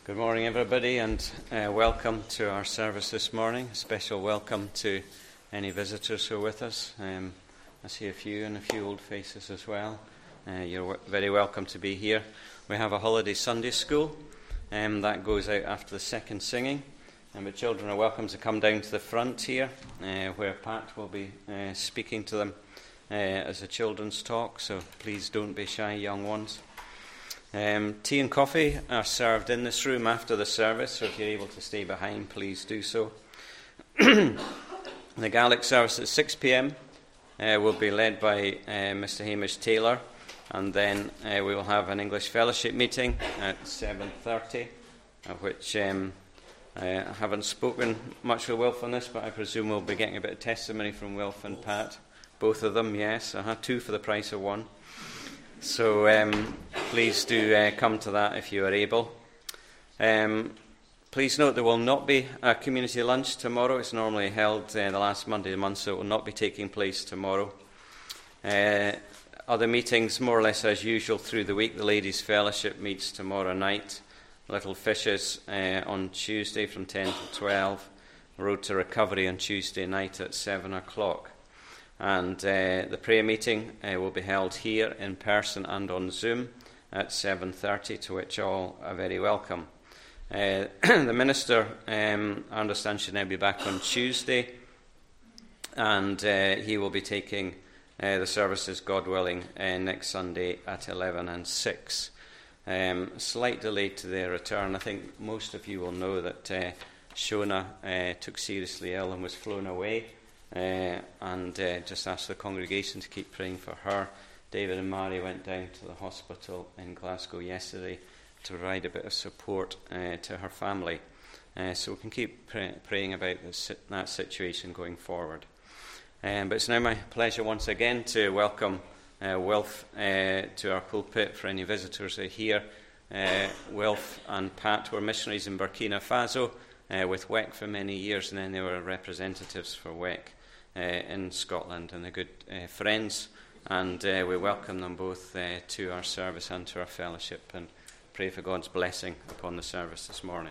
Good morning, everybody, and welcome to our service this morning. A special welcome to any visitors who are with us. I see a few and a few old faces as well. You're very welcome to be here. We have a holiday Sunday school that goes out after the second singing, and the children are welcome to come down to the front here, where Pat will be speaking to them as a children's talk, so please don't be shy, young ones. Tea and coffee are served in this room after the service, so if you're able to stay behind, please do so. The Gaelic service at 6 p.m. Will be led by Mr. Hamish Taylor, and then we will have an English fellowship meeting at 7:30, of which I haven't spoken much with Wilf on this, but I presume we'll be getting a bit of testimony from Wilf and Pat. Both of them, yes. Two for the price of one. So please do come to that if you are able. Please note there will not be a community lunch tomorrow. It's normally held the last Monday of the month, so it will not be taking place tomorrow. Other meetings, more or less as usual through the week. The Ladies' Fellowship meets tomorrow night. Little Fishes on Tuesday from 10 to 12. Road to Recovery on Tuesday night at 7 o'clock. And the prayer meeting will be held here in person and on Zoom at 7:30, to which all are very welcome. The minister, I understand, should now be back on Tuesday, and he will be taking the services, God willing, next Sunday at 11 and 6. Slight delay to their return. I think most of you will know that Shona took seriously ill and was flown away. And just ask the congregation to keep praying for her. David and Mary went down to the hospital in Glasgow yesterday to provide a bit of support to her family. So we can keep praying about that situation going forward. But it's now my pleasure once again to welcome Wilf to our pulpit for any visitors who are here. Wilf and Pat were missionaries in Burkina Faso with WEC for many years, and then they were representatives for WEC in Scotland, and they're good friends, and we welcome them both to our service and to our fellowship, and pray for God's blessing upon the service this morning.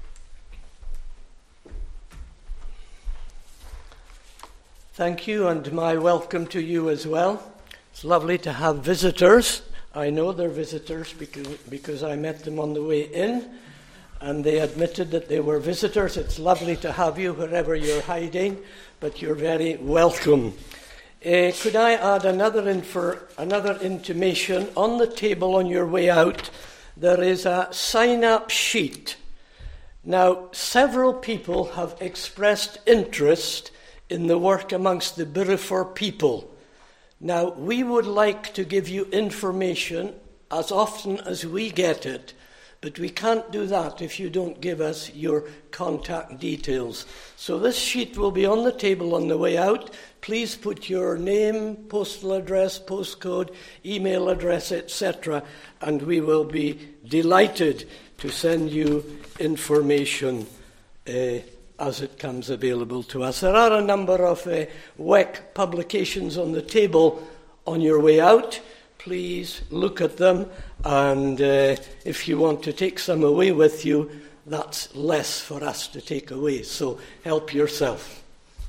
Thank you, and my welcome to you as well. It's lovely to have visitors. I know they're visitors because I met them on the way in, and they admitted that they were visitors. It's lovely to have you wherever you're hiding, but you're very welcome. Could I add another intimation? On the table on your way out, there is a sign-up sheet. Now, several people have expressed interest in the work amongst the Birifor people. Now, we would like to give you information as often as we get it, but we can't do that if you don't give us your contact details. So this sheet will be on the table on the way out. Please put your name, postal address, postcode, email address, etc., and we will be delighted to send you information as it comes available to us. There are a number of WEC publications on the table on your way out. Please look at them, and if you want to take some away with you, that's less for us to take away, so help yourself.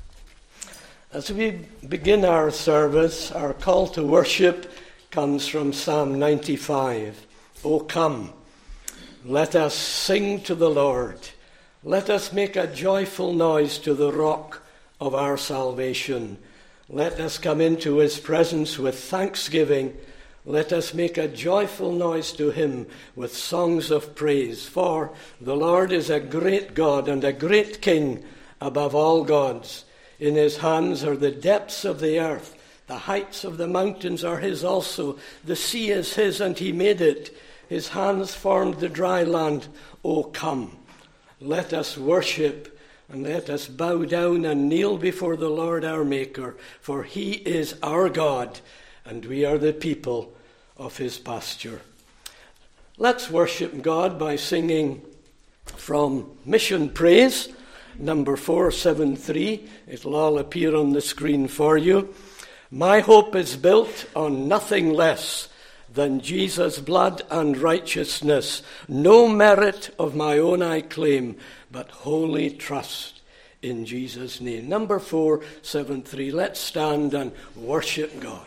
As we begin our service, our call to worship comes from Psalm 95. O come, let us sing to the Lord. Let us make a joyful noise to the rock of our salvation. Let us come into his presence with thanksgiving. Let us make a joyful noise to him with songs of praise. For the Lord is a great God and a great King above all gods. In his hands are the depths of the earth. The heights of the mountains are his also. The sea is his, and he made it. His hands formed the dry land. O come, let us worship, and let us bow down and kneel before the Lord our Maker. For he is our God, and we are the people of his pasture. Let's worship God by singing from Mission Praise, number 473. It'll all appear on the screen for you. My hope is built on nothing less than Jesus' blood and righteousness. No merit of my own I claim, but wholly trust in Jesus' name. Number 473. Let's stand and worship God.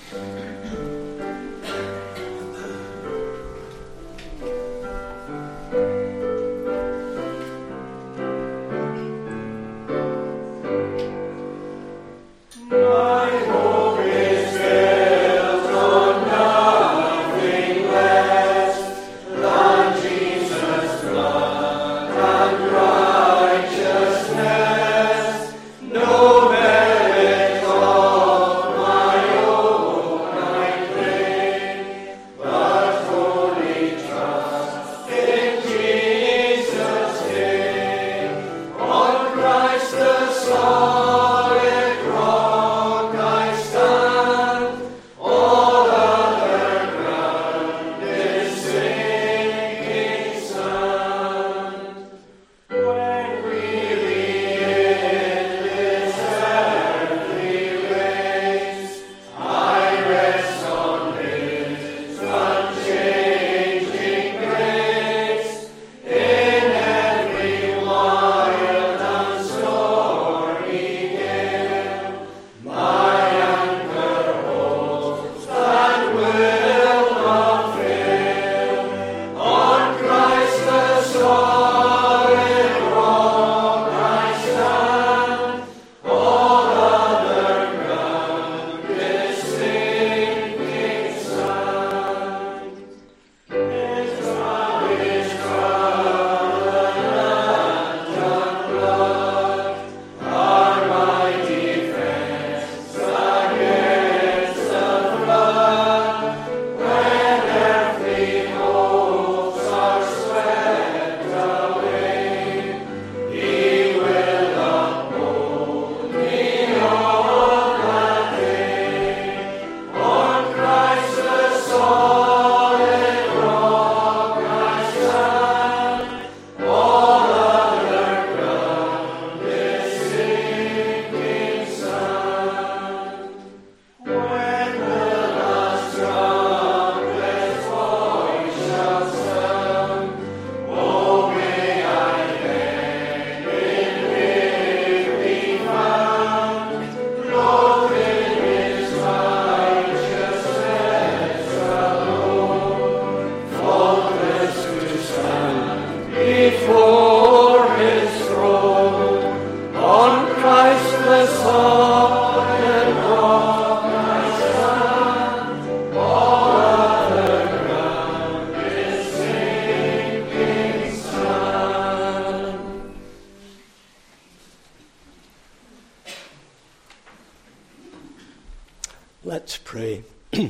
Let's pray.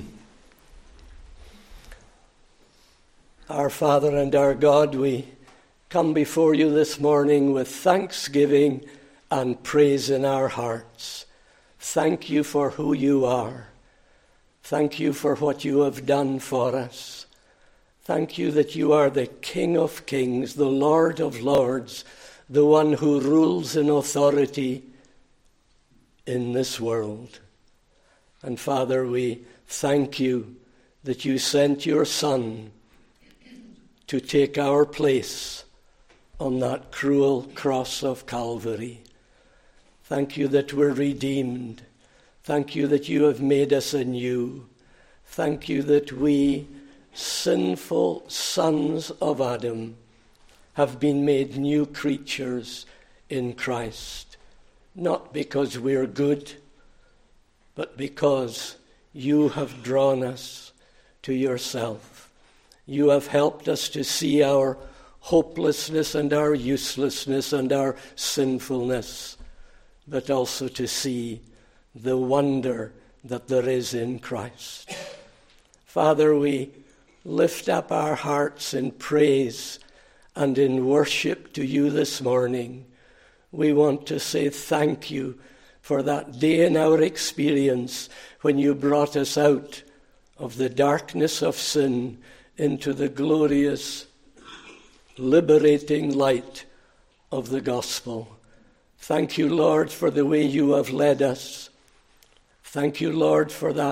Our Father and our God, we come before you this morning with thanksgiving and praise in our hearts. Thank you for who you are. Thank you for what you have done for us. Thank you that you are the King of Kings, the Lord of Lords, the one who rules in authority in this world. And Father, we thank you that you sent your Son to take our place on that cruel cross of Calvary. Thank you that we're redeemed. Thank you that you have made us anew. Thank you that we, sinful sons of Adam, have been made new creatures in Christ, not because we're good, but because you have drawn us to yourself. You have helped us to see our hopelessness and our uselessness and our sinfulness, but also to see the wonder that there is in Christ. Father, we lift up our hearts in praise and in worship to you this morning. We want to say thank you for that day in our experience when you brought us out of the darkness of sin into the glorious, liberating light of the gospel. Thank you, Lord, for the way you have led us. Thank you, Lord, for that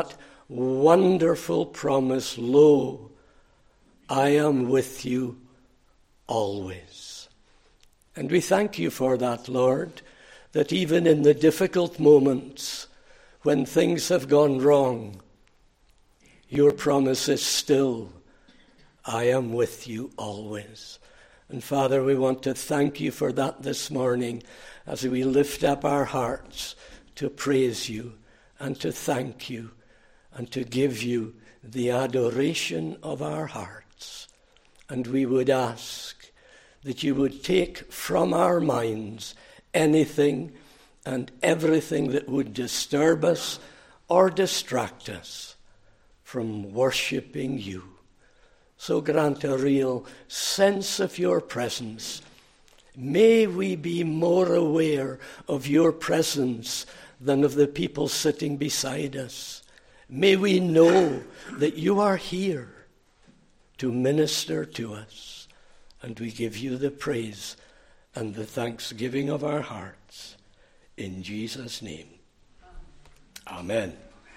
wonderful promise, lo, I am with you always. And we thank you for that, Lord, that even in the difficult moments when things have gone wrong, your promise is still, I am with you always. And Father, we want to thank you for that this morning as we lift up our hearts to praise you and to thank you and to give you the adoration of our hearts. And we would ask that you would take from our minds anything and everything that would disturb us or distract us from worshipping you. So grant a real sense of your presence. May we be more aware of your presence than of the people sitting beside us. May we know that you are here to minister to us. And we give you the praise and the thanksgiving of our hearts. In Jesus' name. Amen.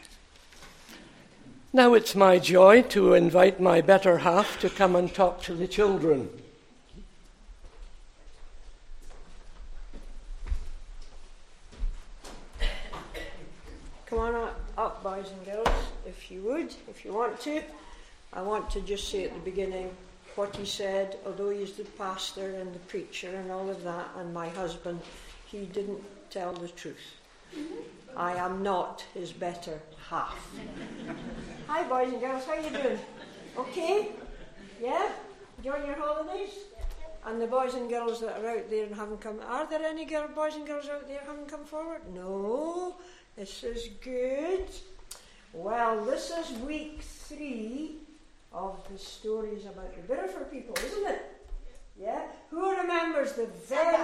Now it's my joy to invite my better half to come and talk to the children. Come on up, boys and girls, if you would, if you want to. I want to just say at the beginning what he said, although he's the pastor and the preacher and all of that, and my husband, he didn't tell the truth. I am not his better half. Hi, boys and girls, how you doing? Okay? Yeah? Enjoying your holidays? And the boys and girls that are out there and haven't come, are there any boys and girls out there who haven't come forward? No? This is good. Well, this is week 3 of the stories about the Biddeford people, isn't it? Yeah? Who remembers the very...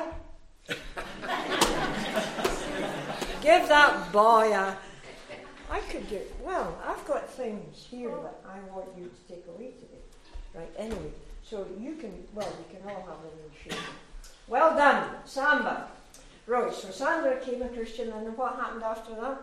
Give that boy a... I could do... Well, I've got things here that I want you to take away today. Right, anyway. So you can... Well, you can all have a little share. Well done. Samba. Right, so Sandra came a Christian, and what happened after that?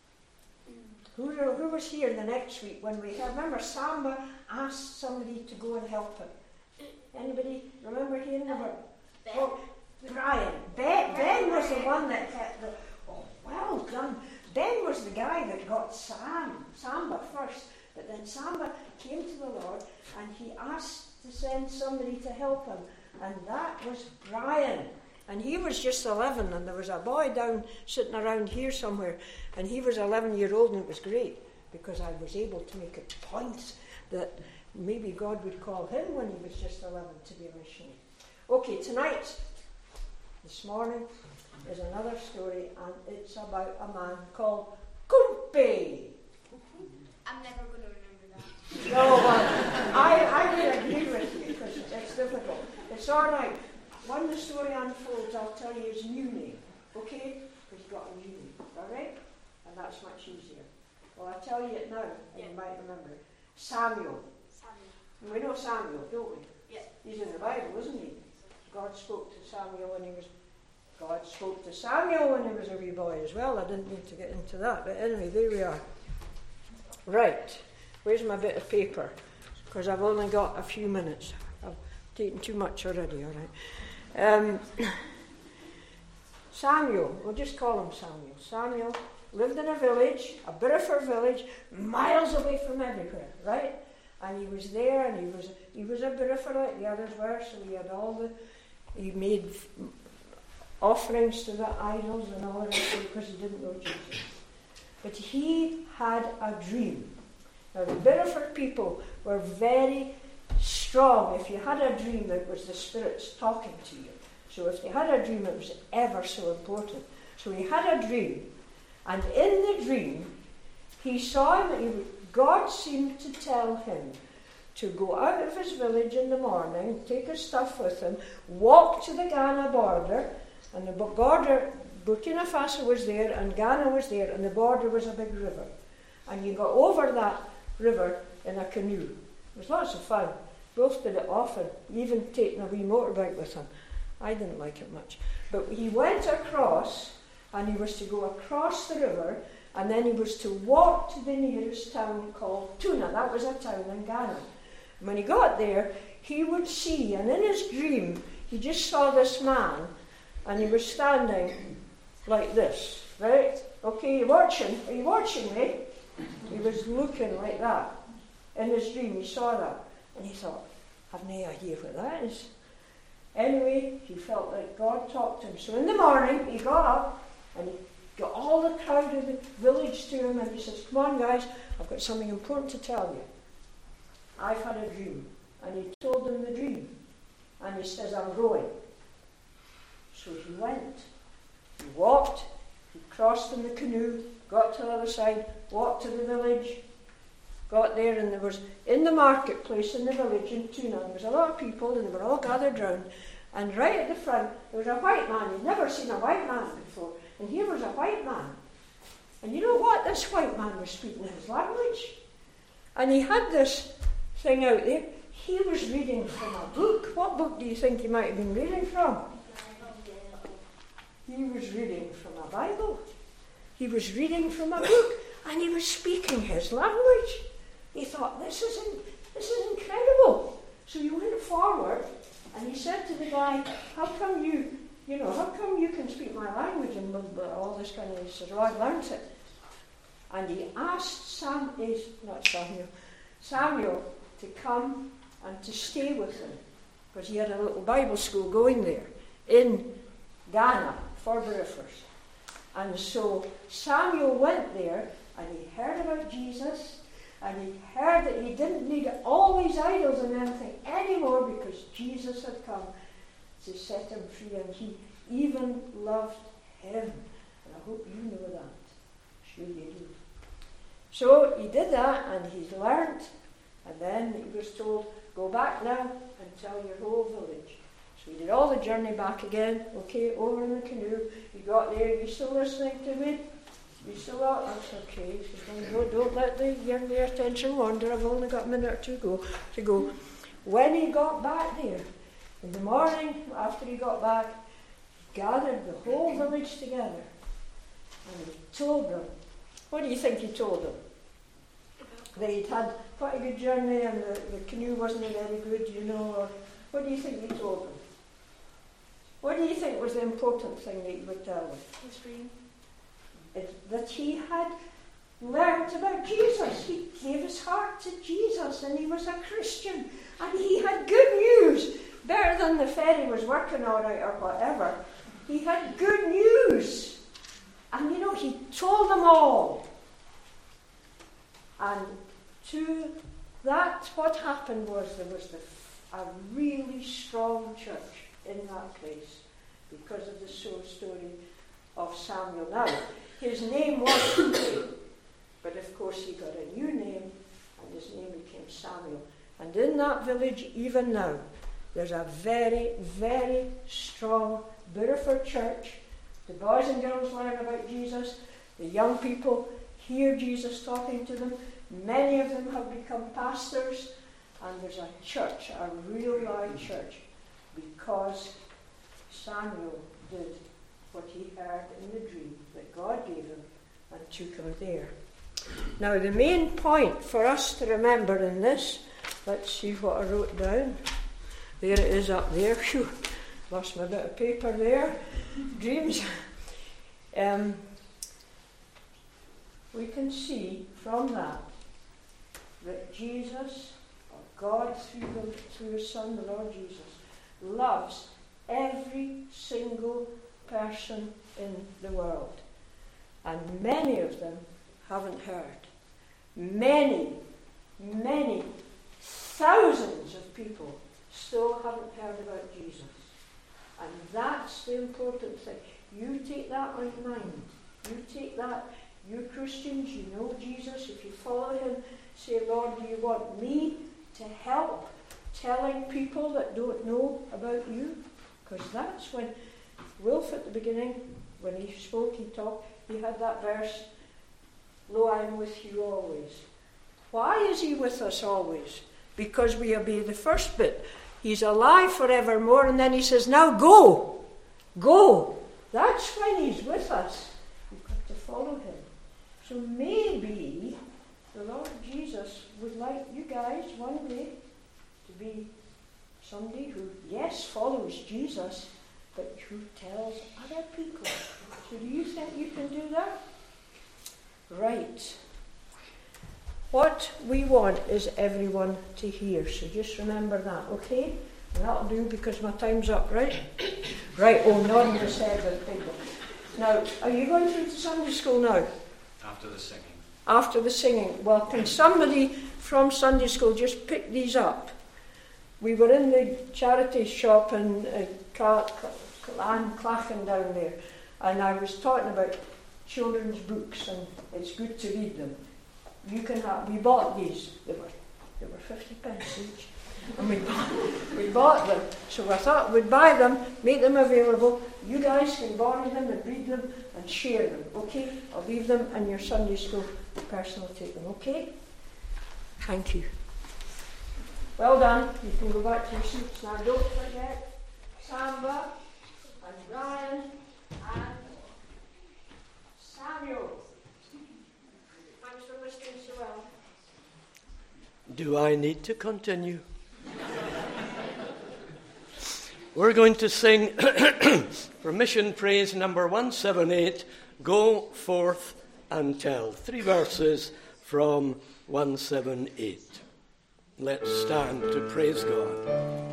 Who was here the next week when we had... Remember, Samba asked somebody to go and help him. Anybody remember hearing about... Oh, Brian. Ben was the one that kept the... Oh, well done. Ben was the guy that got Samba first. But then Samba came to the Lord and he asked to send somebody to help him. And that was Brian. And he was just 11, and there was a boy down sitting around here somewhere, and he was 11-year-old, and it was great, because I was able to make a point that maybe God would call him when he was just 11 to be a missionary. Okay, tonight, this morning, is another story, and it's about a man called Kumpe. I'm never going to remember that. No, well, I would agree with you, because it's difficult. It's all right. When the story unfolds, I'll tell you his new name, okay? Because he's got a new name, all right? And that's much easier. Well, I'll tell you it now, and you might remember it. Samuel. We know Samuel, don't we? Yeah. He's in the Bible, isn't he? God spoke to Samuel when he was... God spoke to Samuel when he was a wee boy as well. I didn't need to get into that, but anyway, there we are. Right. Where's my bit of paper? Because I've only got a few minutes. I've taken too much already, all right? Samuel, we'll just call him Samuel. Samuel lived in a village, a Biddeford village, miles away from everywhere, right? And he was there, and he was a Biddeford like the others were, so he made offerings to the idols and all that because he didn't know Jesus. But he had a dream. Now the Biddeford people were very strong. If you had a dream, it was the spirits talking to you. So if they had a dream, it was ever so important. So he had a dream, and in the dream, he saw him. God seemed to tell him to go out of his village in the morning, take his stuff with him, walk to the Ghana border, and the border, Burkina Faso was there, and Ghana was there, and the border was a big river. And you got over that river in a canoe. It was lots of fun. Both did it often, even taking a wee motorbike with him. I didn't like it much. But he went across, and he was to go across the river And then he was to walk to the nearest town called Tuna. That was a town in Ghana. And when he got there, he would see, and in his dream, he just saw this man, and he was standing like this, right? Okay, you watching? Are you watching me? He was looking like that. In his dream, he saw that. And he thought, I've no idea what that is. Anyway, he felt like God talked to him. So in the morning, he got up, and he got all the crowd of the village to him, and he says, come on guys, I've got something important to tell you. I've had a dream. And he told them the dream. And he says, I'm going. So he went. He walked, he crossed in the canoe, got to the other side, walked to the village, got there, and there was, in the marketplace in the village in Tuna, there was a lot of people, and they were all gathered round. And right at the front, there was a white man. He'd never seen a white man before. And here was a white man. And you know what? This white man was speaking his language. And he had this thing out there. He was reading from a book. What book do you think he might have been reading from? He was reading from a Bible. He was reading from a book. And he was speaking his language. He thought, this is incredible. So he went forward and he said to the guy, how come you can speak my language and all this kind of thing? He says, well, I've learned it. And he asked Samuel to come and to stay with him, because he had a little Bible school going there in Ghana for Burifers. And so Samuel went there, and he heard about Jesus, and he heard that he didn't need all these idols and everything anymore, because Jesus had come to set him free, and he even loved him. And I hope you know that. Sure you do. So he did that, and he learned, and then he was told, go back now and tell your whole village. So he did all the journey back again, okay, over in the canoe. He got there. You still listening to me? You still are? That's okay. Don't let your attention wander. I've only got a minute or two to go. When he got back there, in the morning after he got back, he gathered the whole village together, and he told them. What do you think he told them? They'd had quite a good journey, and the canoe wasn't very good, or what do you think he told them? What do you think was the important thing that he would tell them? His dream. That he had learned about Jesus. He gave his heart to Jesus, and he was a Christian, and he had good news, better than the ferry was working all right or whatever. He had good news, and he told them all. And to that, what happened was there was a really strong church in that place because of the story of Samuel. Now, his name was David, but of course he got a new name, and his name became Samuel. And in that village, even now, there's a very, very strong Buriford church. The boys and girls learn about Jesus. The young people hear Jesus talking to them. Many of them have become pastors, and there's a church, a real live church, because Samuel did what he heard in the dream that God gave him and took him there. Now, the main point for us to remember in this, let's see what I wrote down. There it is up there. Phew, lost my bit of paper there. Dreams. We can see from that Jesus, or God through his Son, the Lord Jesus, loves every single person in the world. And many of them haven't heard. Many, many thousands of people still haven't heard about Jesus. And that's the important thing. You take that on mind. You take that. You Christians, you know Jesus. If you follow him, say, Lord, do you want me to help telling people that don't know about you? Because that's when Wilf at the beginning, when he spoke, he had that verse, lo, I am with you always. Why is he with us always? Because we obey the first bit. He's alive forevermore, and then he says, now go. Go. That's when he's with us. We've got to follow him. So maybe the Lord Jesus would like you guys one day to be somebody who, yes, follows Jesus, but who tells other people. So do you think you can do that? Right. What we want is everyone to hear, so just remember that, okay? And that'll do because my time's up, right? Right, oh, nodding his head with people. Now, are you going through to Sunday school now? After the singing. After the singing. Well, can somebody from Sunday school just pick these up? We were in the charity shop in Clachan down there, and I was talking about children's books, and it's good to read them. You can have. We bought these. They were 50 pence each, and we bought them. So I thought we'd buy them, make them available. You guys can borrow them and read them and share them. Okay? I'll leave them in your Sunday school. The person will take them. Okay? Thank you. Well done. You can go back to your seats now. Don't forget Samba and Brian and Samuel. Thanks for listening so well. Do I need to continue? We're going to sing for Mission Praise number 178, Go Forth and Tell. 3 verses from 178. Let's stand to praise God.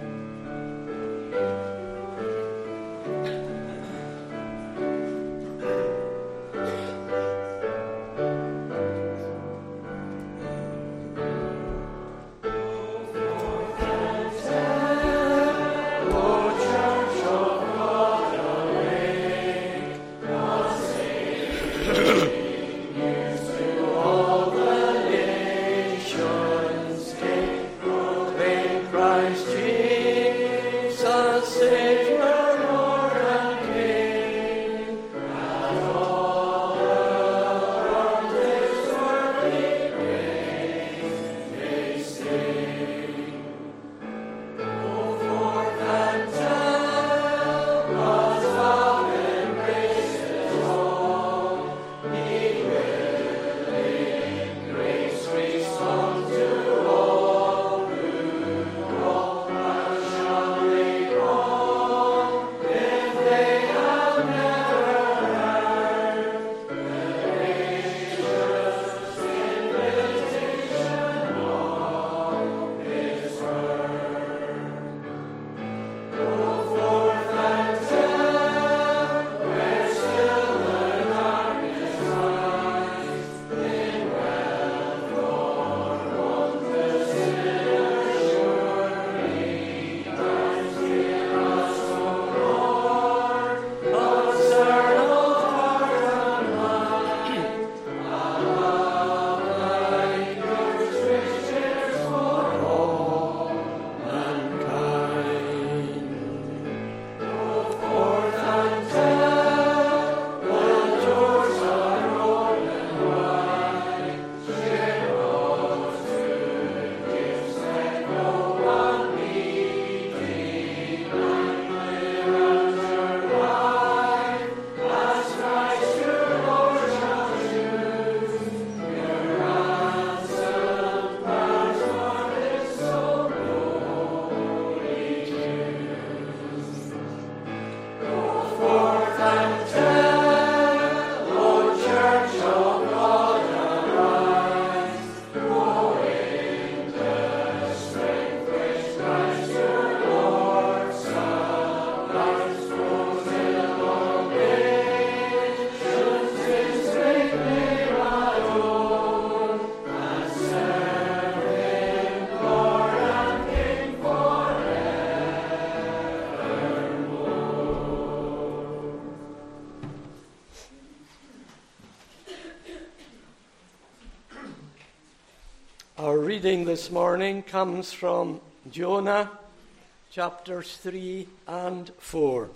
Our reading this morning comes from Jonah, chapters 3 and 4.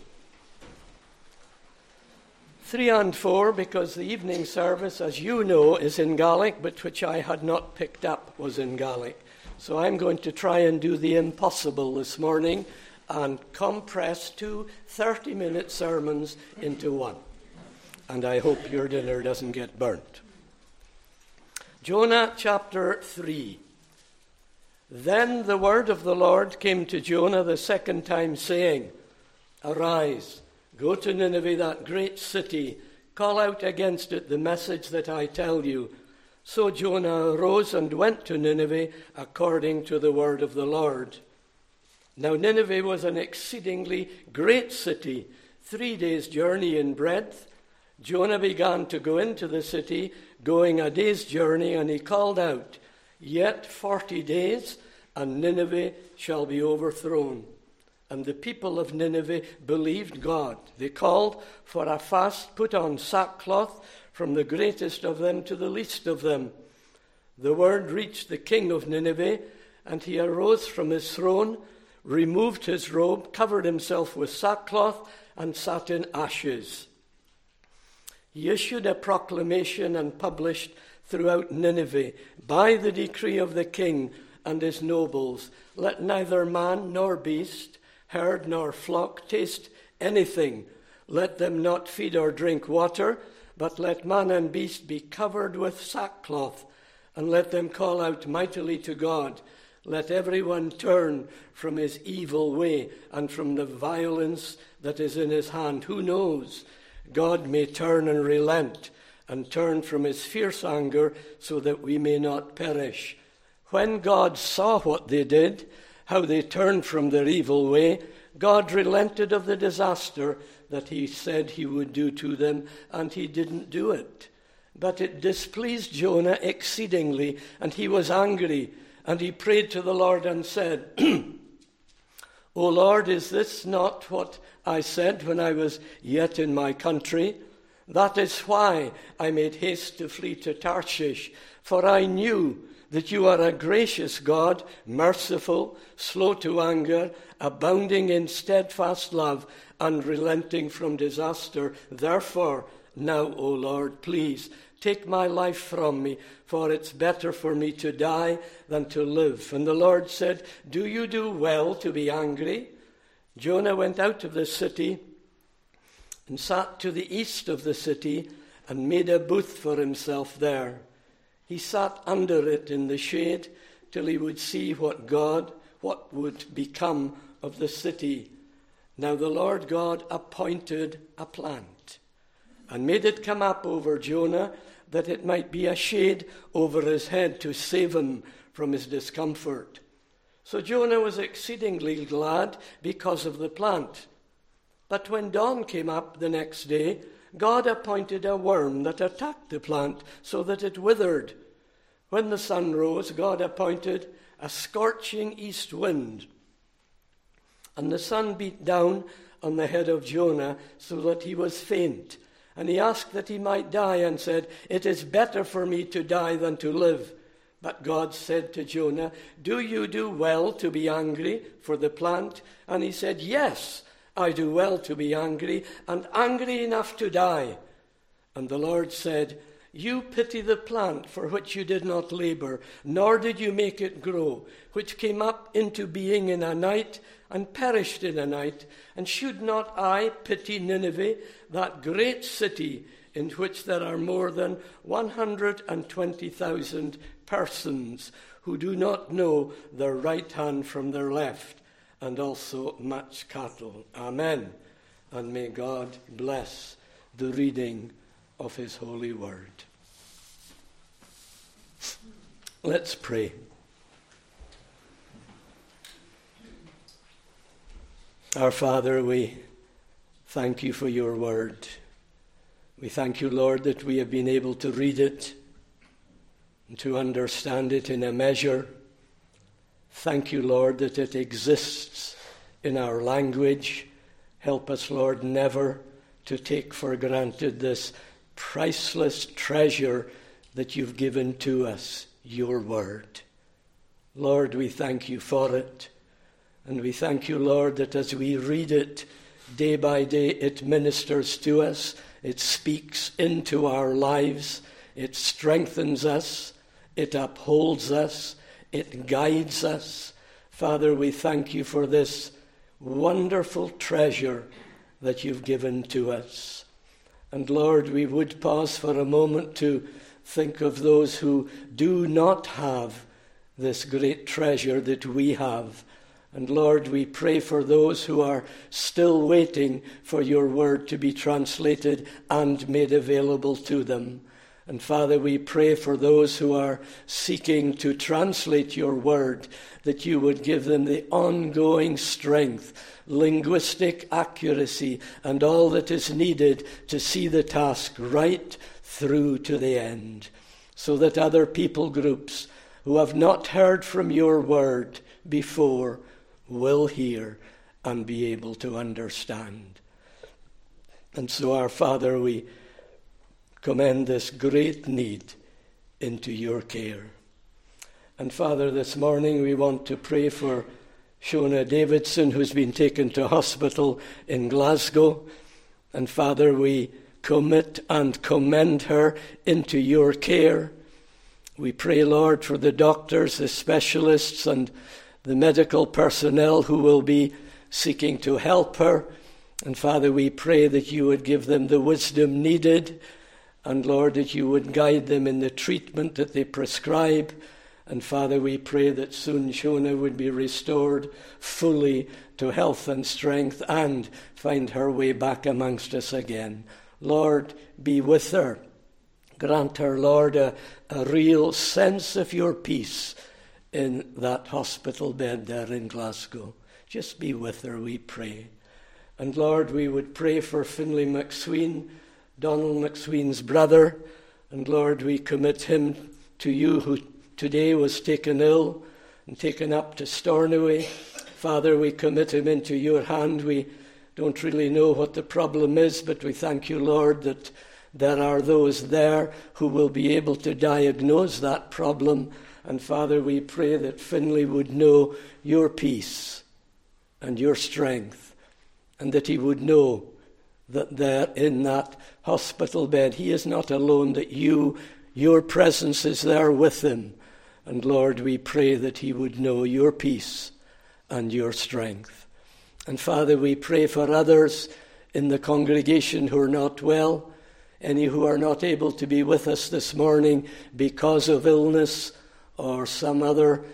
3 and 4, because the evening service, as you know, is in Gaelic, but which I had not picked up was in Gaelic. So I'm going to try and do the impossible this morning and compress 2 30-minute sermons into one. And I hope your dinner doesn't get burnt. Jonah chapter 3. Then the word of the Lord came to Jonah the second time, saying, Arise, go to Nineveh, that great city, call out against it the message that I tell you. So Jonah arose and went to Nineveh according to the word of the Lord. Now Nineveh was an exceedingly great city, 3 days' journey in breadth. Jonah began to go into the city, going a day's journey, and he called out, Yet 40 days, and Nineveh shall be overthrown. And the people of Nineveh believed God. They called for a fast, put on sackcloth, from the greatest of them to the least of them. The word reached the king of Nineveh, and he arose from his throne, removed his robe, covered himself with sackcloth, and sat in ashes. He issued a proclamation and published throughout Nineveh, by the decree of the king and his nobles, let neither man nor beast, herd nor flock taste anything. Let them not feed or drink water, but let man and beast be covered with sackcloth, and let them call out mightily to God. Let everyone turn from his evil way and from the violence that is in his hand. Who knows? God may turn and relent and turn from his fierce anger so that we may not perish. When God saw what they did, how they turned from their evil way, God relented of the disaster that he said he would do to them, and he didn't do it. But it displeased Jonah exceedingly, and he was angry, and he prayed to the Lord and said, O Lord, is this not what I said when I was yet in my country? That is why I made haste to flee to Tarshish, for I knew that you are a gracious God, merciful, slow to anger, abounding in steadfast love, and relenting from disaster. Therefore, now, O Lord, please, take my life from me, for it's better for me to die than to live. And the Lord said, Do you do well to be angry? Jonah went out of the city and sat to the east of the city and made a booth for himself there. He sat under it in the shade till he would see what would become of the city. Now the Lord God appointed a plant and made it come up over Jonah, that it might be a shade over his head to save him from his discomfort. So Jonah was exceedingly glad because of the plant. But when dawn came up the next day, God appointed a worm that attacked the plant so that it withered. When the sun rose, God appointed a scorching east wind, and the sun beat down on the head of Jonah so that he was faint. And he asked that he might die and said, It is better for me to die than to live. But God said to Jonah, Do you do well to be angry for the plant? And he said, Yes, I do well to be angry, and angry enough to die. And the Lord said, You pity the plant for which you did not labor, nor did you make it grow, which came up into being in a night and perished in a night. And should not I pity Nineveh, that great city in which there are more than 120,000 persons who do not know their right hand from their left, and also much cattle? Amen. And may God bless the reading of his holy word. Let's pray. Our Father, we thank you for your word. We thank you, Lord, that we have been able to read it and to understand it in a measure. Thank you, Lord, that it exists in our language. Help us, Lord, never to take for granted this priceless treasure that you've given to us, your word. Lord, we thank you for it. And we thank you, Lord, that as we read it day by day, it ministers to us, it speaks into our lives, it strengthens us, it upholds us, it guides us. Father, we thank you for this wonderful treasure that you've given to us. And Lord, we would pause for a moment to think of those who do not have this great treasure that we have. And Lord, we pray for those who are still waiting for your word to be translated and made available to them. And Father, we pray for those who are seeking to translate your word, that you would give them the ongoing strength, linguistic accuracy, and all that is needed to see the task right through to the end, so that other people groups who have not heard from your word before will hear and be able to understand. And so, our Father, we commend this great need into your care. And Father, this morning we want to pray for Shona Davidson, who's been taken to hospital in Glasgow. And Father, we commit and commend her into your care. We pray, Lord, for the doctors, the specialists, and the medical personnel who will be seeking to help her. And Father, we pray that you would give them the wisdom needed, and Lord, that you would guide them in the treatment that they prescribe. And Father, we pray that soon Shona would be restored fully to health and strength and find her way back amongst us again. Lord, be with her. Grant her, Lord, a real sense of your peace in that hospital bed there in Glasgow. Just be with her, we pray. And Lord, we would pray for Finlay McSween, Donald McSween's brother. And Lord, we commit him to you, who today was taken ill and taken up to Stornoway. Father, we commit him into your hand. We don't really know what the problem is, but we thank you, Lord, that there are those there who will be able to diagnose that problem. And Father, we pray that Finlay would know your peace and your strength, and that he would know that there in that hospital bed he is not alone, that your presence is there with him. And Lord, we pray that he would know your peace and your strength. And Father, we pray for others in the congregation who are not well, any who are not able to be with us this morning because of illness or some other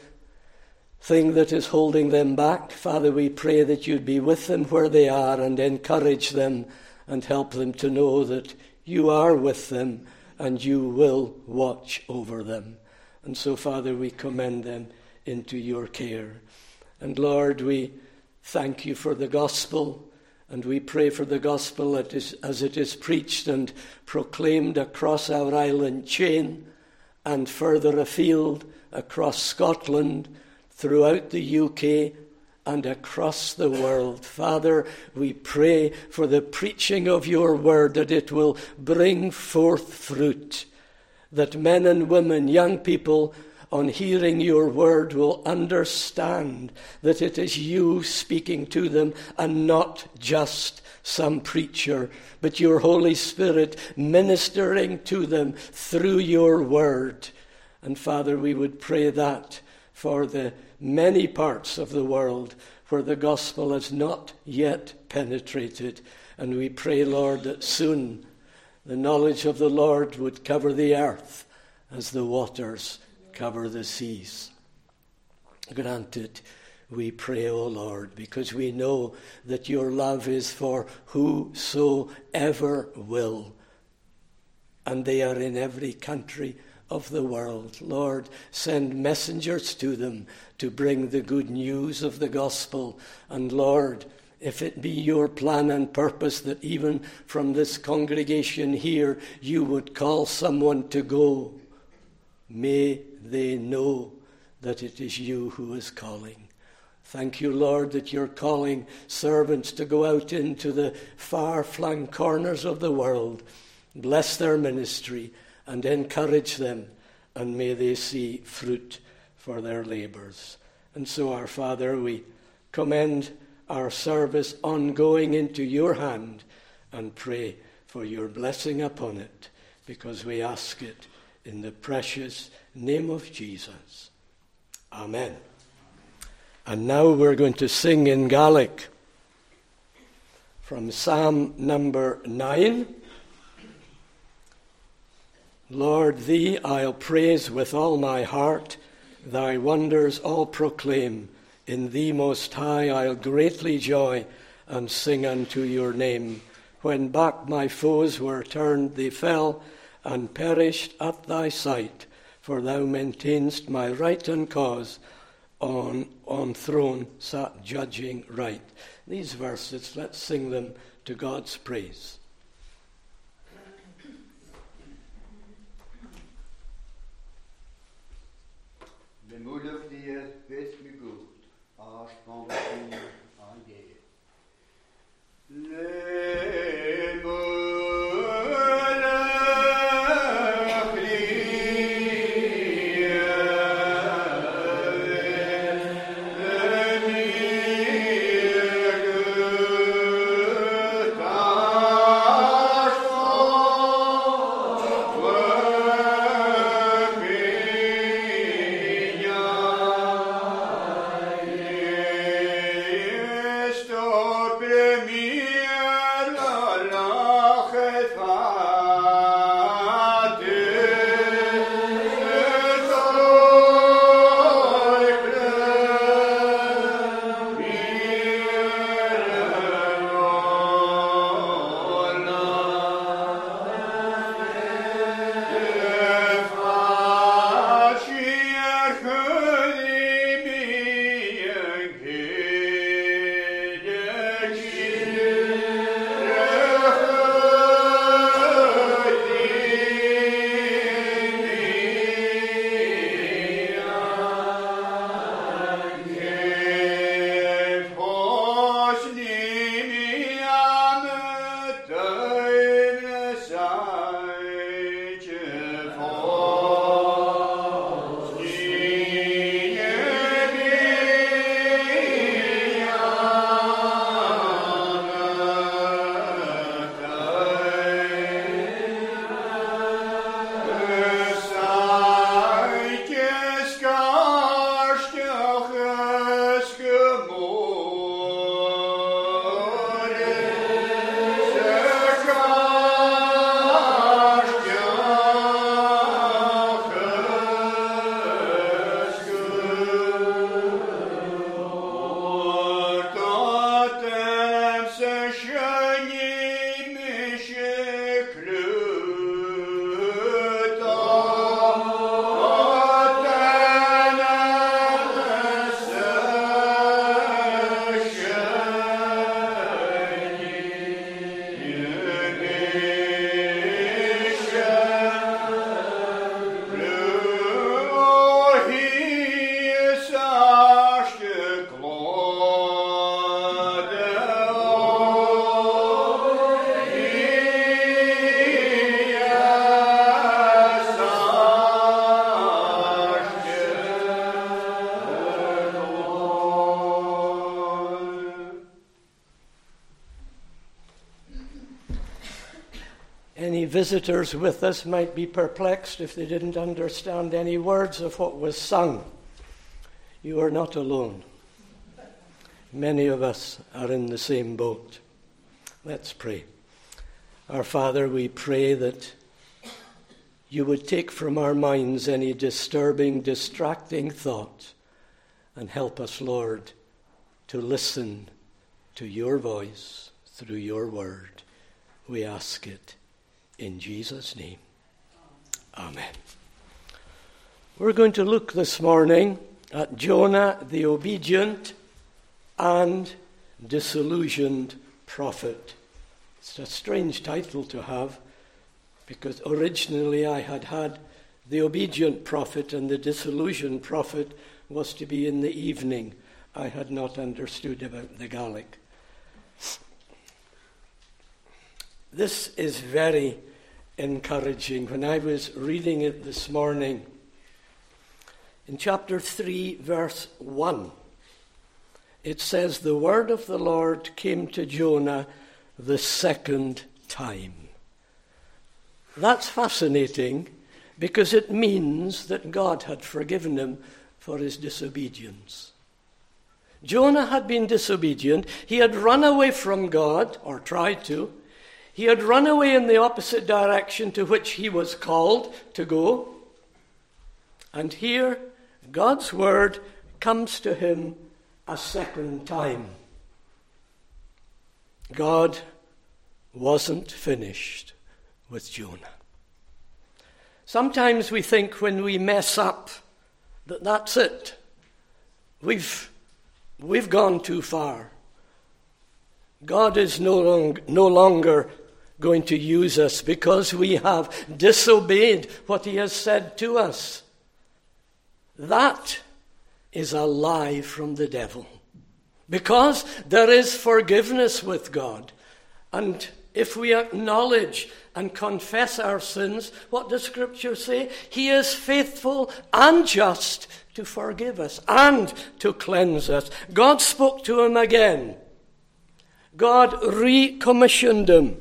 thing that is holding them back. Father, we pray that you'd be with them where they are and encourage them and help them to know that you are with them and you will watch over them. And so, Father, we commend them into your care. And Lord, we thank you for the gospel, and we pray for the gospel as it is preached and proclaimed across our island chain and further afield across Scotland, throughout the UK, and across the world. Father, we pray for the preaching of your word, that it will bring forth fruit, that men and women, young people, on hearing your word will understand that it is you speaking to them and not just some preacher, but your Holy Spirit ministering to them through your word. And Father, we would pray that for the many parts of the world where the gospel has not yet penetrated. And we pray, Lord, that soon the knowledge of the Lord would cover the earth as the waters cover the seas. Grant it, we pray, O Lord, because we know that your love is for whosoever will, and they are in every country of the world. Lord, send messengers to them to bring the good news of the gospel. And Lord, if it be your plan and purpose that even from this congregation here you would call someone to go, may they know that it is you who is calling. Thank you, Lord, that you're calling servants to go out into the far-flung corners of the world. Bless their ministry and encourage them, and may they see fruit for their labors. And so, our Father, we commend our service ongoing into your hand and pray for your blessing upon it, because we ask it in the precious name of Jesus. Amen. And now we're going to sing in Gaelic from Psalm number 9. Lord, thee I'll praise with all my heart, thy wonders all proclaim. In thee most high I'll greatly joy, and sing unto your name. When back my foes were turned, they fell, and perished at thy sight. For thou maintainedst my right and cause, on throne sat judging right. These verses, let's sing them to God's praise. De moeder die weet me goed, als van de aan je. Any visitors with us might be perplexed if they didn't understand any words of what was sung. You are not alone. Many of us are in the same boat. Let's pray. Our Father, we pray that you would take from our minds any disturbing, distracting thought and help us, Lord, to listen to your voice through your word. We ask it in Jesus' name. Amen. We're going to look this morning at Jonah the obedient and disillusioned prophet. It's a strange title to have, because originally I had the obedient prophet and the disillusioned prophet was to be in the evening. I had not understood about the Gaelic. This is very encouraging. When I was reading it this morning, in chapter 3, verse 1, it says, "The word of the Lord came to Jonah the second time." That's fascinating, because it means that God had forgiven him for his disobedience. Jonah had been disobedient. He had run away from God, or tried to. He had run away in the opposite direction to which he was called to go. And here, God's word comes to him a second time. God wasn't finished with Jonah. Sometimes we think when we mess up that that's it. We've gone too far. God is no longer going to use us because we have disobeyed what he has said to us. That is a lie from the devil. Because there is forgiveness with God. And if we acknowledge and confess our sins, what does Scripture say? He is faithful and just to forgive us and to cleanse us. God spoke to him again. God recommissioned him.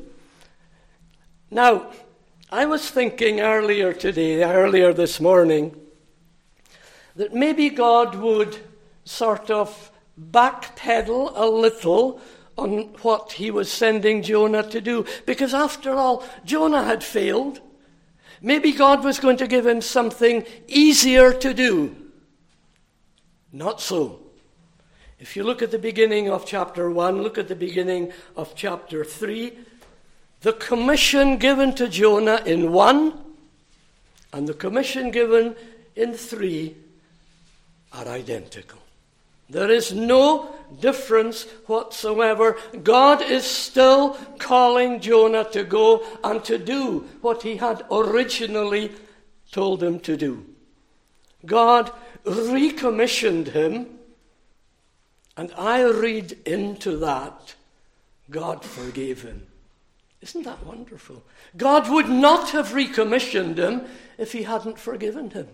Now, I was thinking earlier this morning, that maybe God would sort of backpedal a little on what he was sending Jonah to do. Because after all, Jonah had failed. Maybe God was going to give him something easier to do. Not so. If you look at the beginning of chapter 1, look at the beginning of chapter 3, the commission given to Jonah in 1 and the commission given in 3 are identical. There is no difference whatsoever. God is still calling Jonah to go and to do what he had originally told him to do. God recommissioned him, and I read into that, God forgave him. Isn't that wonderful? God would not have recommissioned him if he hadn't forgiven him.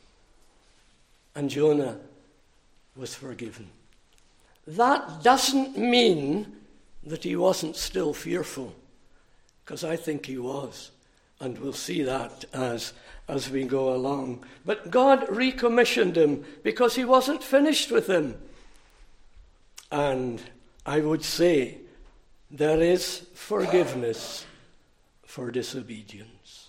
And Jonah was forgiven. That doesn't mean that he wasn't still fearful, because I think he was, and we'll see that as we go along. But God recommissioned him because he wasn't finished with him. And I would say there is forgiveness for disobedience.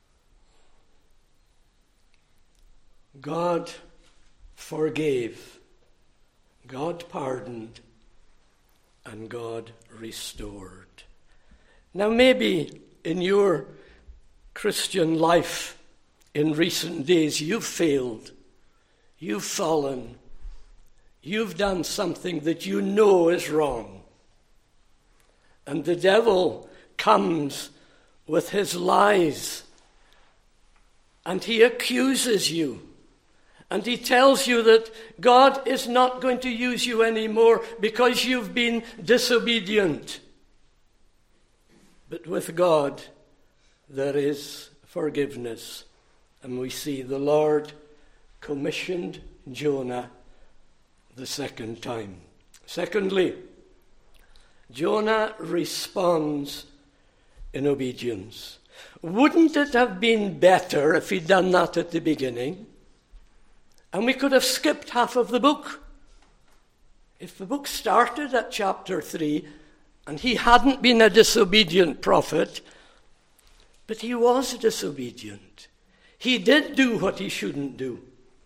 God forgave, God pardoned, and God restored. Now maybe in your Christian life in recent days you've failed, you've fallen, you've done something that you know is wrong. And the devil comes with his lies and he accuses you. And he tells you that God is not going to use you anymore because you've been disobedient. But with God, there is forgiveness. And we see the Lord commissioned Jonah the second time. Secondly, Jonah responds in obedience. Wouldn't it have been better if he'd done that at the beginning? And we could have skipped half of the book. If the book started at chapter 3 and he hadn't been a disobedient prophet, but he was disobedient. He did do what he shouldn't do.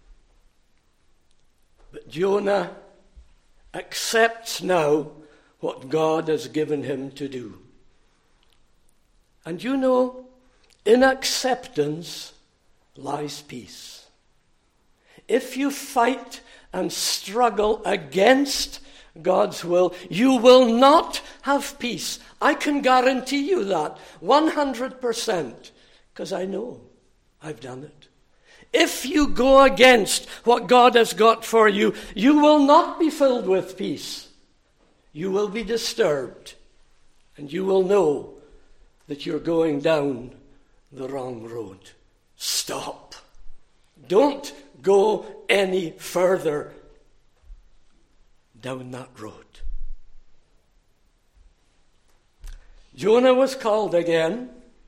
But Jonah accepts now what God has given him to do. And you know, in acceptance lies peace. If you fight and struggle against God's will, you will not have peace. I can guarantee you that 100%, because I know I've done it. If you go against what God has got for you, you will not be filled with peace. You will be disturbed, and you will know that you're going down the wrong road. Stop. Don't go any further down that road. Jonah was called again.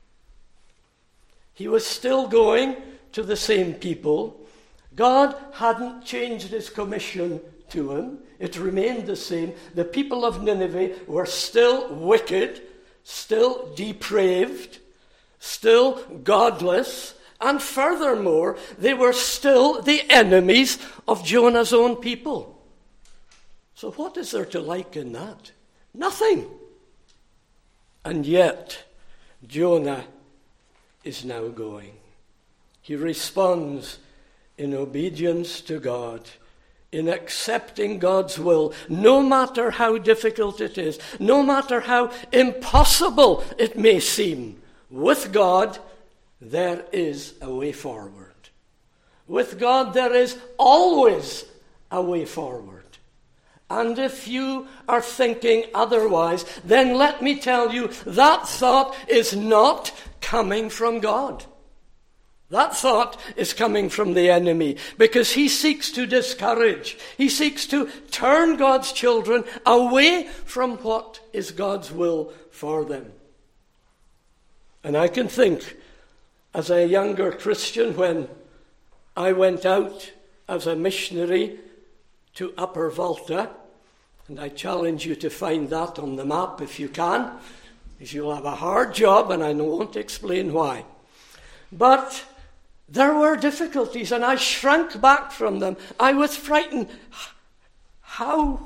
He was still going to the same people. God hadn't changed his commission to him. It remained the same. The people of Nineveh were still wicked. still depraved, still godless, and furthermore, they were still the enemies of Jonah's own people. So what is there to like in that? Nothing. And yet, Jonah is now going. He responds in obedience to God, in accepting God's will, no matter how difficult it is, no matter how impossible it may seem. With God, there is a way forward. With God, there is always a way forward. And if you are thinking otherwise, then let me tell you, that thought is not coming from God. That thought is coming from the enemy, because he seeks to discourage. He seeks to turn God's children away from what is God's will for them. And I can think, as a younger Christian, when I went out as a missionary to Upper Volta, and I challenge you to find that on the map if you can, because you'll have a hard job, and I won't explain why. But there were difficulties, and I shrank back from them. I was frightened. How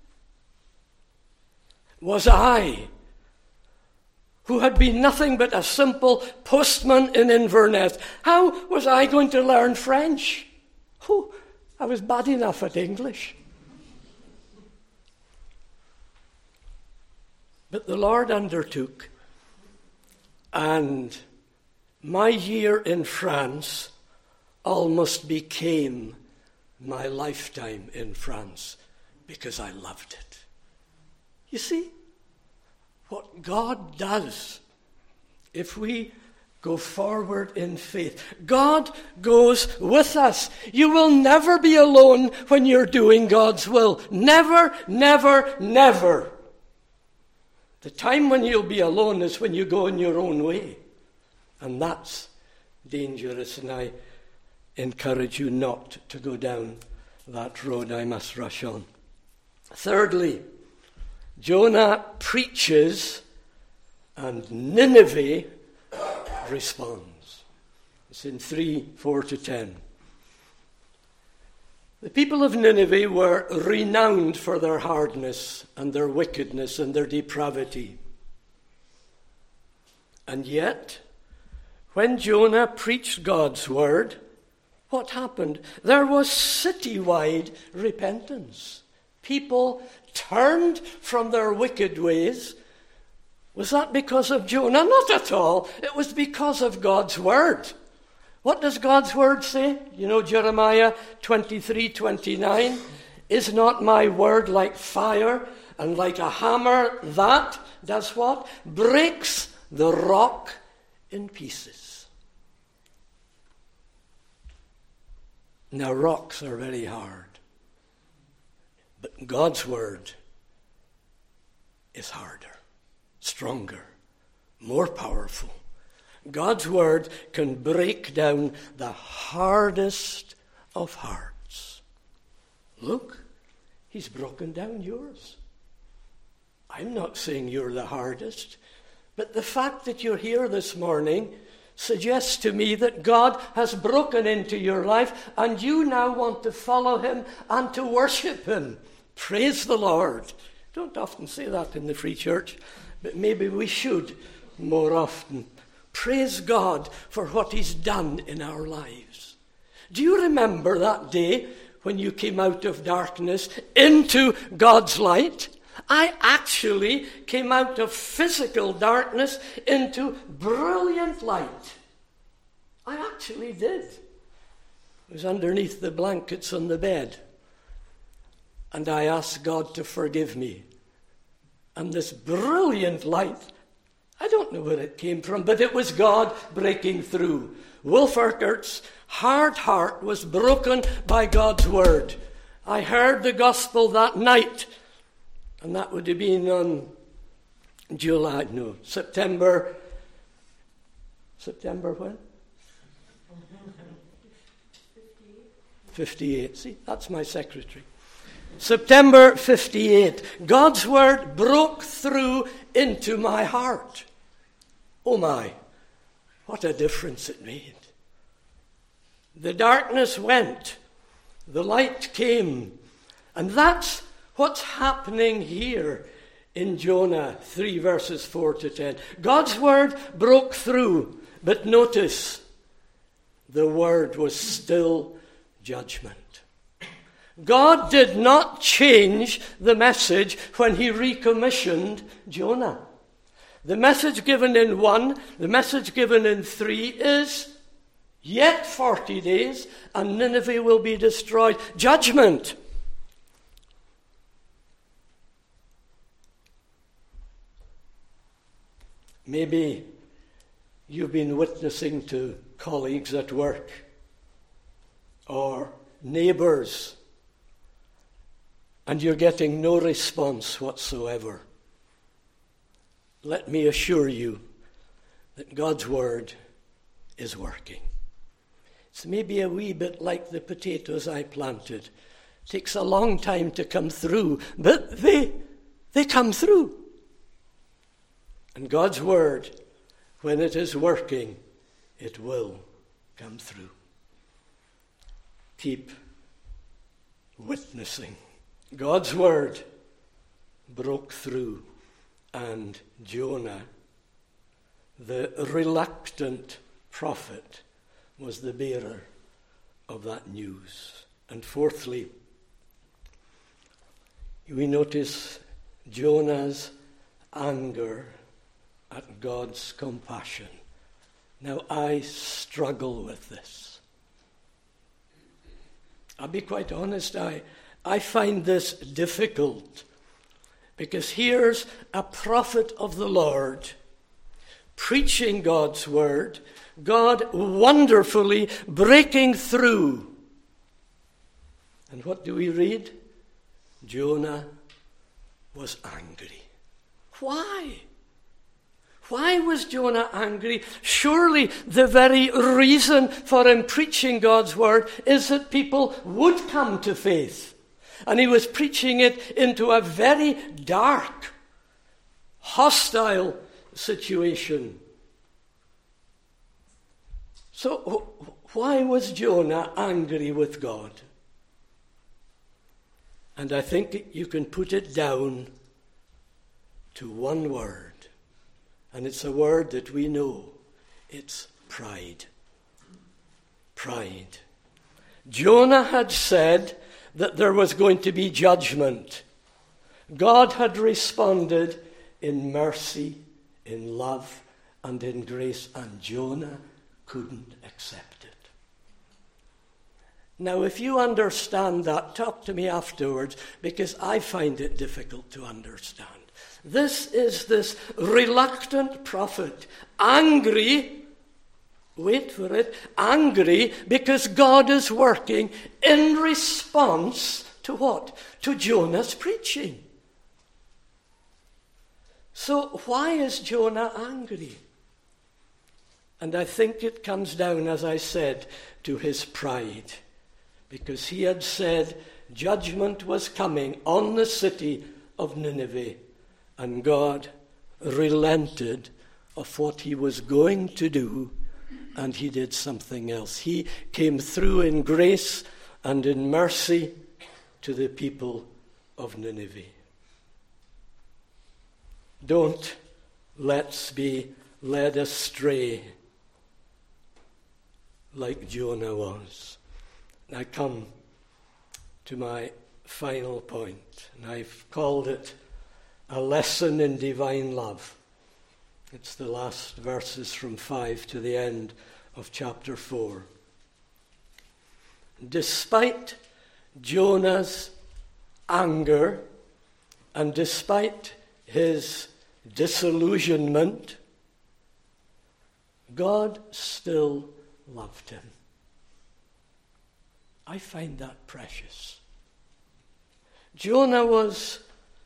was I, who had been nothing but a simple postman in Inverness, how was I going to learn French? I was bad enough at English. But the Lord undertook, and my year in France almost became my lifetime in France because I loved it. You see, what God does, if we go forward in faith, God goes with us. You will never be alone when you're doing God's will. Never, never, never. The time when you'll be alone is when you go in your own way. And that's dangerous, and I encourage you not to go down that road. I must rush on. Thirdly, Jonah preaches and Nineveh responds. It's in 3:4-10. The people of Nineveh were renowned for their hardness and their wickedness and their depravity. And yet, when Jonah preached God's word, what happened? There was citywide repentance. People turned from their wicked ways. Was that because of Jonah? Not at all. It was because of God's word. What does God's word say? You know, Jeremiah 23:29. Is not my word like fire and like a hammer that does what? Breaks the rock in pieces. Now, rocks are very hard, but God's word is harder, stronger, more powerful. God's word can break down the hardest of hearts. Look, he's broken down yours. I'm not saying you're the hardest, but the fact that you're here this morning suggests to me that God has broken into your life and you now want to follow him and to worship him. Praise the Lord. Don't often say that in the Free Church, but maybe we should more often. Praise God for what he's done in our lives. Do you remember that day when you came out of darkness into God's light? I actually came out of physical darkness into brilliant light. I actually did. I was underneath the blankets on the bed, and I asked God to forgive me. And this brilliant light, I don't know where it came from, but it was God breaking through. Wolf Urquhart's hard heart was broken by God's word. I heard the gospel that night, and that would have been on September when? 58. See, that's my secretary. September 58. God's word broke through into my heart. Oh my, what a difference it made. The darkness went, the light came, and that's what's happening here in Jonah 3 verses 4 to 10. God's word broke through, but notice, the word was still judgment. God did not change the message when he recommissioned Jonah. The message given in 1, the message given in 3 is, yet 40 days and Nineveh will be destroyed. Judgment. Maybe you've been witnessing to colleagues at work or neighbours, and you're getting no response whatsoever. Let me assure you that God's word is working. It's maybe a wee bit like the potatoes I planted. It takes a long time to come through, but they come through. And God's word, when it is working, it will come through. Keep witnessing. God's word broke through, and Jonah, the reluctant prophet, was the bearer of that news. And fourthly, we notice Jonah's anger at God's compassion. Now, I struggle with this. I'll be quite honest, I find this difficult, because here's a prophet of the Lord preaching God's word, God wonderfully breaking through. And what do we read? Jonah was angry. Why? Why was Jonah angry? Surely the very reason for him preaching God's word is that people would come to faith. And he was preaching it into a very dark, hostile situation. So why was Jonah angry with God? And I think you can put it down to one word. And it's a word that we know. It's pride. Pride. Jonah had said that there was going to be judgment. God had responded in mercy, in love, and in grace, and Jonah couldn't accept it. Now, if you understand that, talk to me afterwards, because I find it difficult to understand. This is this reluctant prophet, angry, wait for it, angry because God is working in response to what? To Jonah's preaching. So why is Jonah angry? And I think it comes down, as I said, to his pride. Because he had said judgment was coming on the city of Nineveh. And God relented of what he was going to do, and he did something else. He came through in grace and in mercy to the people of Nineveh. Don't let's be led astray like Jonah was. I come to my final point, and I've called it a lesson in divine love. It's the last verses from 5 to the end of chapter 4. Despite Jonah's anger and despite his disillusionment, God still loved him. I find that precious. Jonah was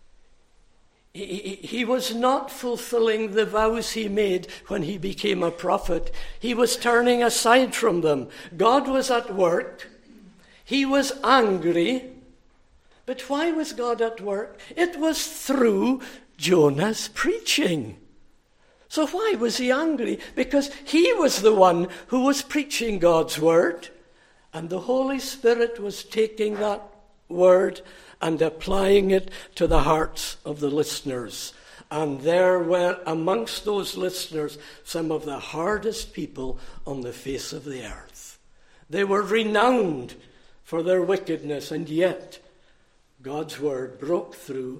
not fulfilling the vows he made when he became a prophet. He was turning aside from them. God was at work. He was angry, But why was God at work? It was through Jonah's preaching. So why was he angry? Because he was the one who was preaching God's word, and the Holy Spirit was taking that word and applying it to the hearts of the listeners. And there were amongst those listeners some of the hardest people on the face of the earth. They were renowned for their wickedness, and yet God's word broke through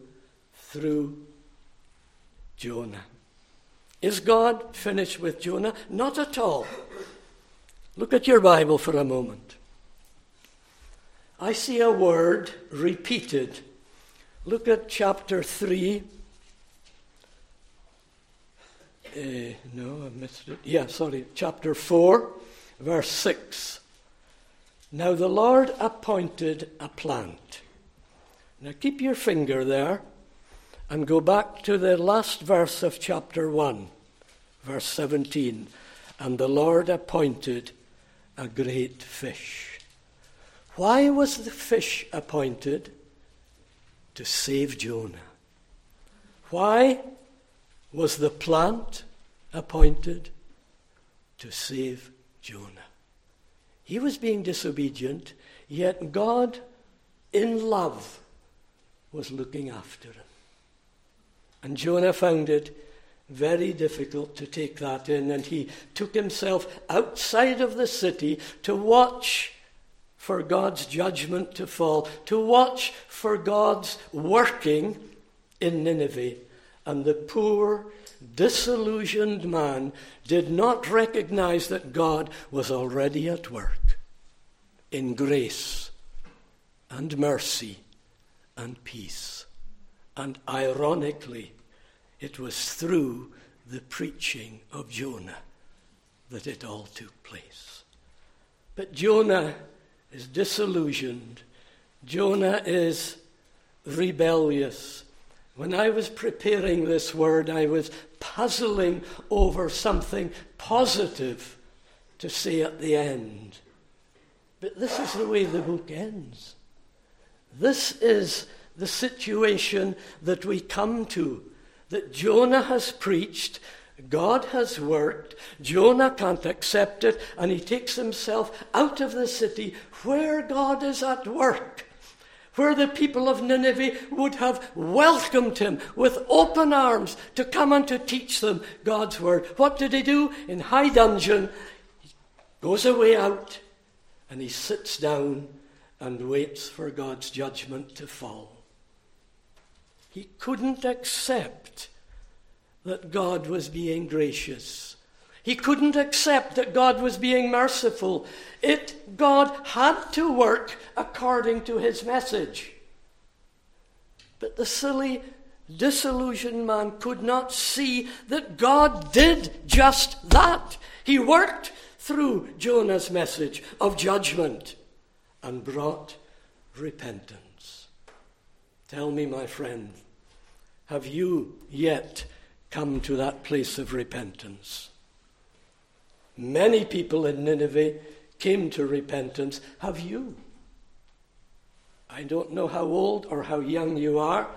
Jonah. Is God finished with Jonah? Not at all. Look at your Bible for a moment. I see a word repeated. Look at chapter 3. I missed it. Chapter 4, verse 6. Now the Lord appointed a plant. Now keep your finger there and go back to the last verse of chapter 1, verse 17. And the Lord appointed a great fish. Why was the fish appointed? To save Jonah. Why was the plant appointed? To save Jonah. He was being disobedient, yet God, in love, was looking after him. And Jonah found it very difficult to take that in, and he took himself outside of the city to watch for God's judgment to fall, to watch for God's working in Nineveh. And the poor, disillusioned man did not recognize that God was already at work in grace and mercy and peace. And ironically, it was through the preaching of Jonah that it all took place. But Jonah is disillusioned. Jonah is rebellious. When I was preparing this word, I was puzzling over something positive to say at the end. But this is the way the book ends. This is the situation that we come to, that Jonah has preached, God has worked, Jonah can't accept it, and he takes himself out of the city where God is at work, where the people of Nineveh would have welcomed him with open arms to come and to teach them God's word. What did he do? In high dudgeon, he goes away out and he sits down and waits for God's judgment to fall. He couldn't accept that God was being gracious. He couldn't accept that God was being merciful. God had to work according to his message. But the silly, disillusioned man could not see that God did just that. He worked through Jonah's message of judgment and brought repentance. Tell me, my friend, have you yet come to that place of repentance? Many people in Nineveh came to repentance. Have you? I don't know how old or how young you are,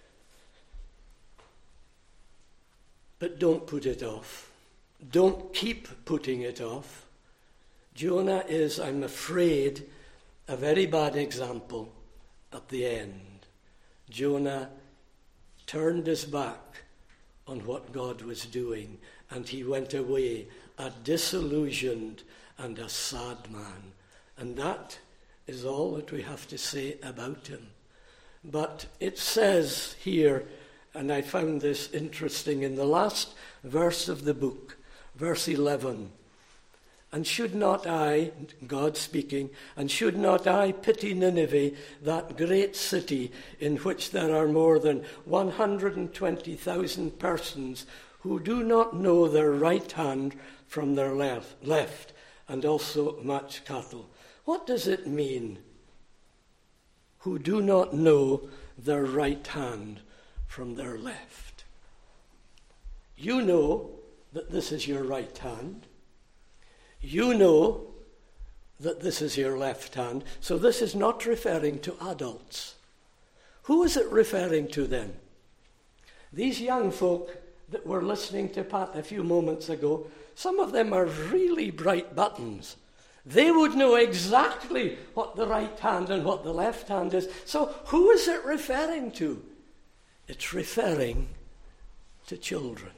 but don't put it off. Don't keep putting it off. Jonah is, I'm afraid, a very bad example at the end. Jonah turned his back on what God was doing, and he went away a disillusioned and a sad man. And that is all that we have to say about him. But it says here, and I found this interesting, in the last verse of the book, verse 11, and should not I, God speaking, and should not I pity Nineveh, that great city in which there are more than 120,000 persons who do not know their right hand from their left, and also much cattle. What does it mean? Who do not know their right hand from their left. You know that this is your right hand. You know that this is your left hand. So this is not referring to adults. Who is it referring to then? These young folk that were listening to Pat a few moments ago, some of them are really bright buttons. They would know exactly what the right hand and what the left hand is. So who is it referring to? It's referring to children.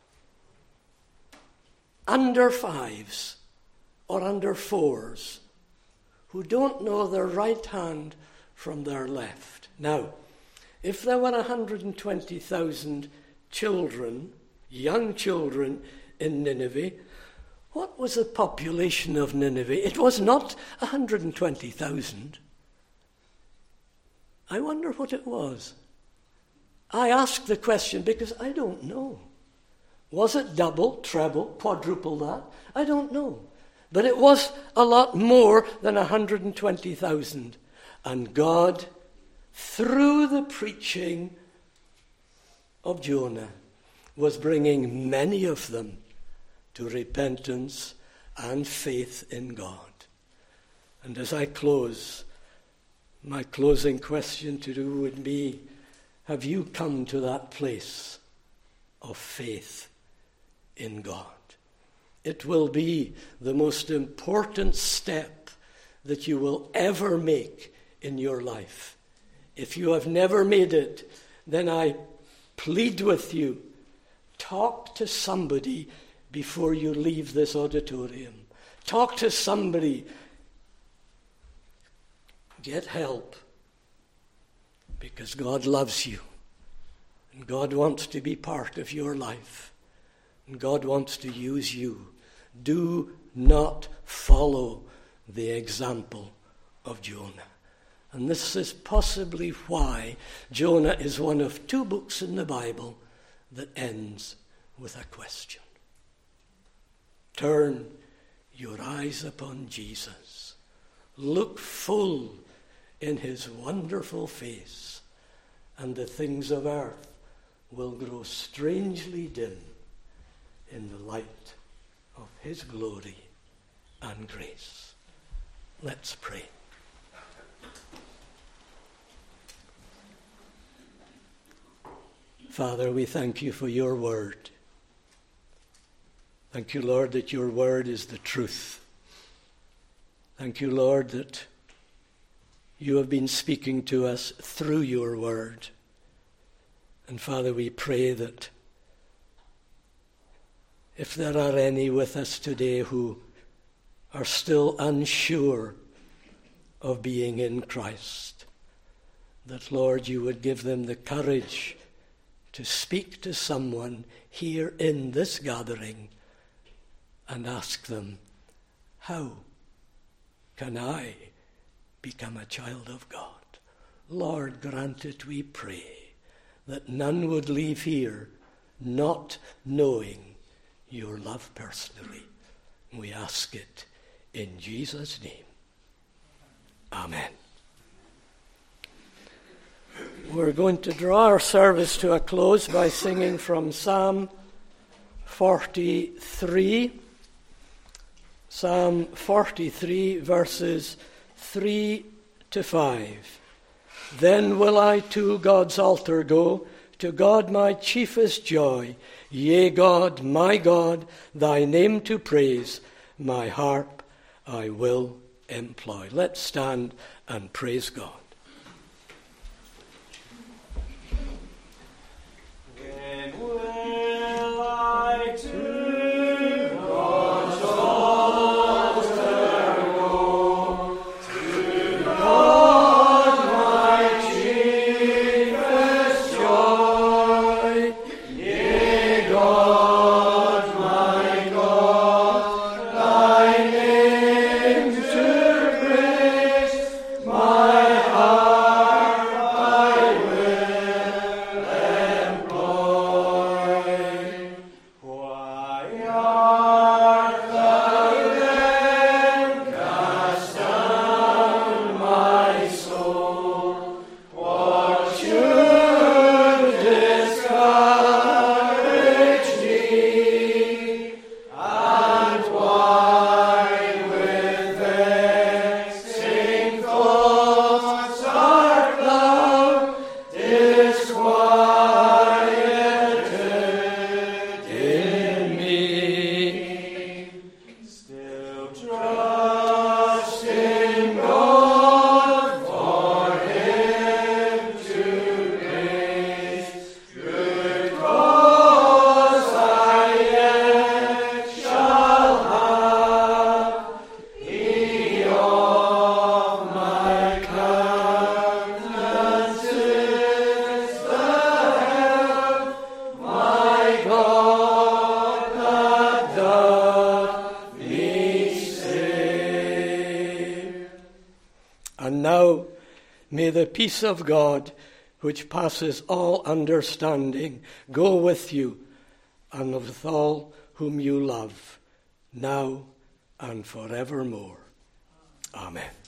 Under 5s or under 4s who don't know their right hand from their left. Now, if there were 120,000 children, young children in Nineveh, what was the population of Nineveh? It was not 120,000. I wonder what it was. I ask the question because I don't know. Was it double, treble, quadruple that? I don't know. But it was a lot more than 120,000. And God, through the preaching of Jonah, was bringing many of them to repentance and faith in God. And as I close, my closing question to you would be, have you come to that place of faith in God? It will be the most important step that you will ever make in your life. If you have never made it, then I plead with you, talk to somebody before you leave this auditorium. Talk to somebody. Get help. Because God loves you. And God wants to be part of your life. And God wants to use you. Do not follow the example of Jonah. And this is possibly why Jonah is one of 2 books in the Bible that ends with a question. Turn your eyes upon Jesus. Look full in his wonderful face, and the things of earth will grow strangely dim in the light of his glory and grace. Let's pray. Father, we thank you for your word. Thank you, Lord, that your word is the truth. Thank you, Lord, that you have been speaking to us through your word. And Father, we pray that if there are any with us today who are still unsure of being in Christ, that, Lord, you would give them the courage to speak to someone here in this gathering and ask them, how can I become a child of God? Lord, grant it, we pray, that none would leave here not knowing your love personally. We ask it in Jesus' name. Amen. We're going to draw our service to a close by singing from Psalm 43. Psalm 43, verses 3 to 5. Then will I to God's altar go, to God my chiefest joy. Yea, God, my God, thy name to praise, my harp I will employ. Let's stand and praise God. When will I to My And now may the peace of God, which passes all understanding, go with you and with all whom you love, now and forevermore. Amen.